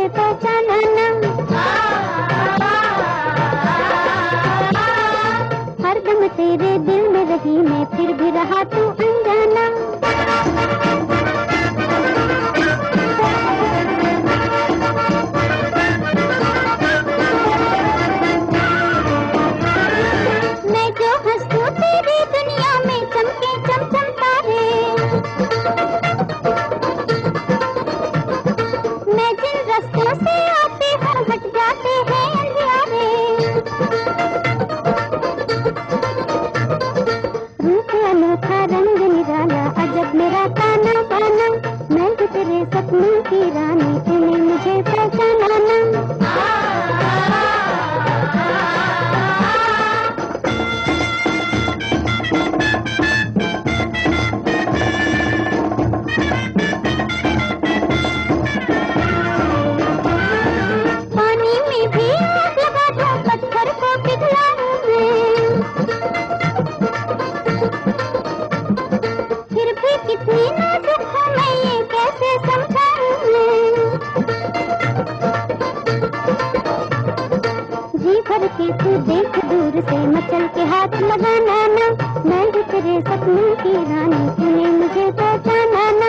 मुझे पहचाना ना। हरदम तेरे दिल में रही मैं, फिर भी रहा तू अनजाना। मैं जो हंसूं तेरी दुनिया में चमके चमचम तारे, मैं जिन रास्तों से आती हूँ हट जाते हैं अंधियारे। रूप अनोखा रंग निराला अजब मेरा ताना बाना, मैं भी तेरे सपनों की रानी तूने मुझे पहचाना ना। पानी में भी आग लगा दूं, पत्थर को पिघलाऊं मैं, फिर भी कितनी नाजुक हूँ मैं ये कैसे समझाऊं मैं। जी भर के तू देख दूर से मचल के हाथ लगाना ना, मैं भी तेरे सपनों की रानी तूने मुझे पहचाना ना।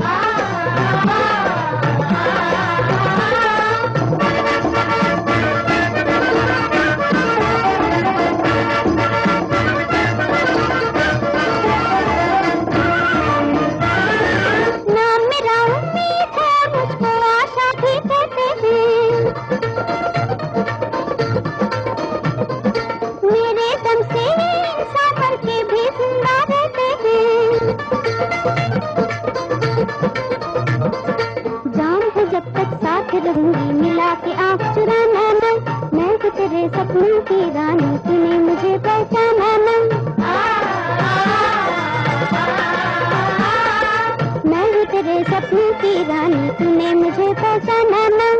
नाम मेरा उम्मीद है मुझको आशा भी कहते हैं, मेरे दम से इंसान बन के भी जिंदा रहते हैं। जान है जब तक साथ रहूंगी मिला के आँख चुराना ना, मैं भी तेरे सपनों की रानी तूने मुझे पहचाना ना। मैं भी तेरे सपनों की रानी तूने मुझे पहचाना ना।